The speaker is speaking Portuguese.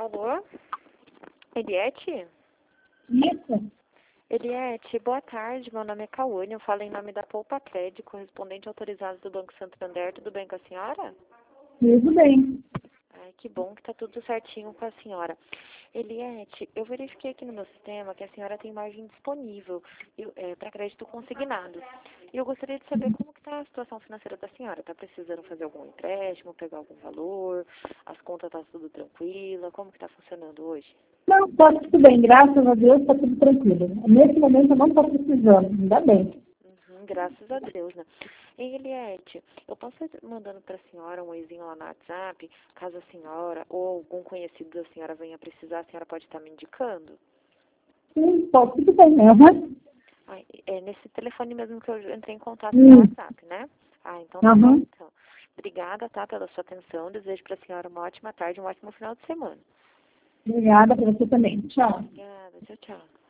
Alô? Eliette? Isso. Eliette, boa tarde. Meu nome é Cauane. Eu falo em nome da Poupa Crédito, correspondente autorizado do Banco Santander. Tudo bem com a senhora? Tudo bem. Ai, que bom que tá tudo certinho com a senhora. Eliette, eu verifiquei aqui no meu sistema que a senhora tem margem disponível para crédito consignado. E eu gostaria de saber como que está a situação financeira da senhora. Está precisando fazer algum empréstimo, pegar algum valor? As contas estão tudo tranquila? Como que está funcionando hoje? Não, tá tudo bem. Graças a Deus está tudo tranquilo. Nesse momento eu não estou precisando. Ainda bem. Graças a Deus, né? E Eliette, eu posso estar mandando para a senhora um oizinho lá no WhatsApp, caso a senhora ou algum conhecido da senhora venha precisar, a senhora pode estar me indicando? Sim, tá tudo bem. Uhum. Ai, é nesse telefone mesmo que eu entrei em contato no WhatsApp, né? Ah, então tá bom, Uhum. então. Obrigada, tá, pela sua atenção. Desejo para a senhora uma ótima tarde, um ótimo final de semana. Obrigada para você também. Tchau. Obrigada, tchau, tchau.